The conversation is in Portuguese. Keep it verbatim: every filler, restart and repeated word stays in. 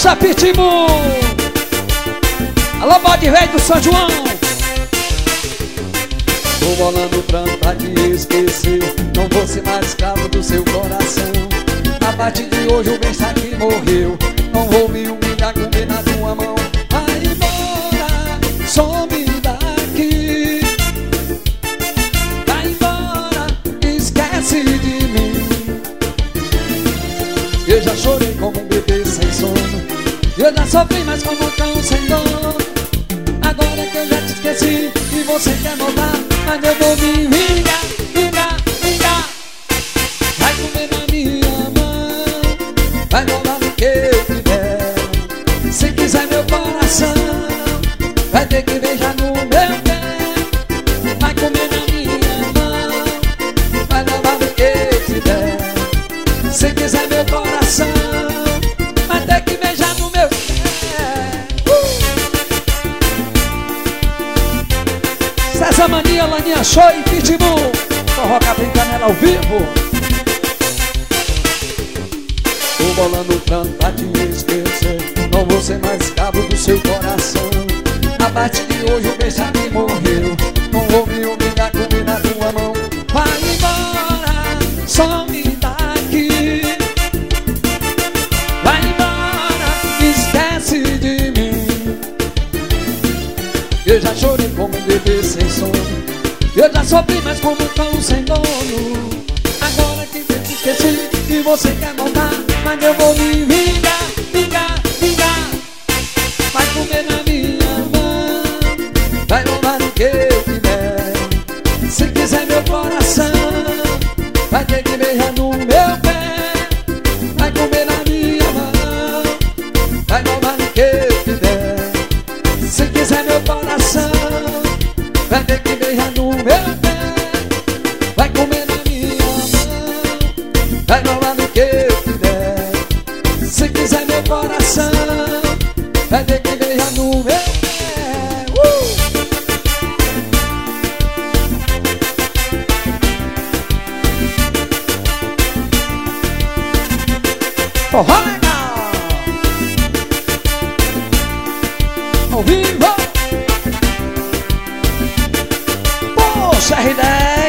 Poxa, Pitbull! Alô, bode velho do São João! Tô bolando plano pra te esquecer, não vou ser mais escravo do seu coração. A partir de hoje o bem aqui morreu, não vou me humilhar com pena na tua mão. Vai embora, some daqui. Vai embora, esquece de mim. Eu já chorei como um bebê sem sono, eu já sofri mais como um cão sem dono. Agora que eu já te esqueci e você quer voltar, mas eu vou me vingar, vingar, vingar. Vai comer na minha mão, vai roubar no que eu tiver. Se quiser meu coração, vai ter que beijar no meu pé. Vai comer na minha mão, vai roubar no que eu tiver. Se quiser meu coração, vai ter que beijar no meu pé. César Mania, Laninha Show e Pitbull. Forró Capim Canela ao vivo. Tô bolando plano pra te esquecer, não vou ser mais escravo do seu coração. A partir de hoje o beijo me morreu, não vou me humilhar com na tua mão. Vai embora, some daqui. Vai embora, esquece de mim. Eu já chorei como um bebê sem sono, eu já sofri mais como um cão sem dono. agora que eu te esqueci e você quer voltar, mas eu vou me vingar, vingar, vingar. vai comer na minha mão, vai roubar o que eu tiver. Se quiser meu coração, vai ter que beijar no meu pé. vai comer na minha mão, vai roubar o que eu tiver. se quiser meu coração, vai ter que beijar no meu pé. vai comer na minha mão, vai roubar o que eu tiver. se quiser meu coração, vai ter que beijar no meu pé. uh! Forró legal! Ao vivo! Poxa, R dez!